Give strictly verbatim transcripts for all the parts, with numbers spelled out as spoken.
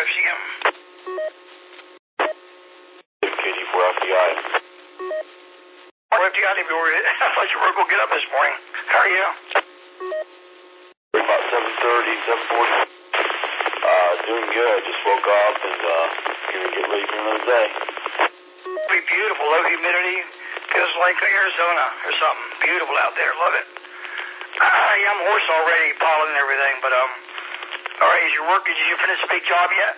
F C M. K D four F D I. four F D I, if you were, I thought you were going to get up this morning. How are you? About seven thirty, seven forty. Uh, doing good. Just woke up and uh, going to get ready for another day. Be beautiful, low humidity. Feels like Arizona or something. Beautiful out there. Love it. Uh, yeah, I'm hoarse already, pollen and everything, but, um, all right, is your work, did you finish the big job yet?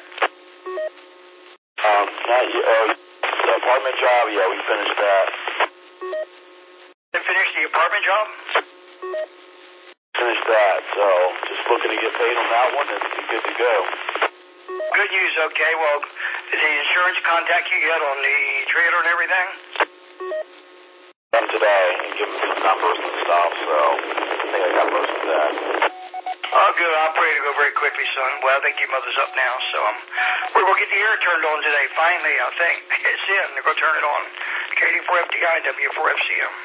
Um, not yet. Uh, the apartment job, yeah, we finished that. You finished the apartment job? Finished that, so just looking to get paid on that one and be good to go. Good news, okay. Well, did the insurance contact you yet on the trailer and everything? Done today and give them some numbers and stuff, so I think I got most of that. Oh, good. I'll pray to go very quickly, son. Well, I think your mother's up now, so um, we're going to get the air turned on today, finally, I think. It's in. They're going to turn it on. K D four F D I, W four F C M.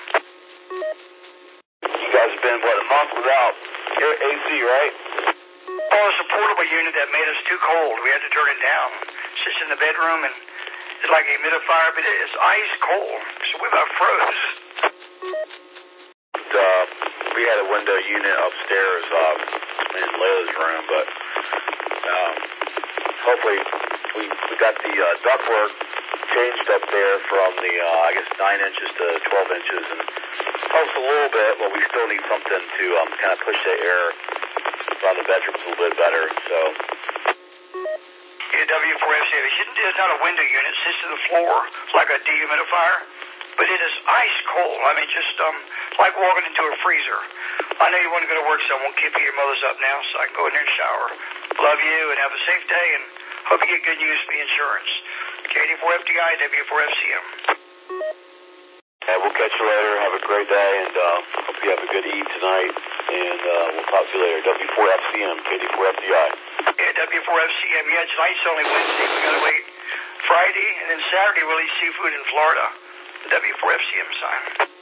You guys have been, what, a month without A C, right? Oh, it's a portable unit that made us too cold. We had to turn it down. It sits in the bedroom, and it's like a humidifier, but it's ice cold, so we about froze. Uh, we had a window unit upstairs uh, in Layla's room, but um, hopefully we, we got the uh, ductwork changed up there from the, uh, I guess, nine inches to twelve inches, and helps a little bit, but we still need something to um, kind of push the air around the bedrooms a little bit better, so. Yeah, W four F C M. It's not a window unit. It sits to the floor like a dehumidifier, but it is ice cold. I mean, just um, like walking into a freezer. I know you want to go to work, so I won't keep you. Your mother's up now, so I can go in there and shower. Love you, and have a safe day, and hope you get good news for the insurance. K D four F D I, W four F C M. Yeah, we'll catch you later. Have a great day, and uh, hope you have a good eat tonight, and uh, we'll talk to you later. W four F C M, K D four F D I. Yeah, W four F C M. Yeah, tonight's only Wednesday. We got to wait Friday, and then Saturday we'll eat seafood in Florida. The W four F C M sign.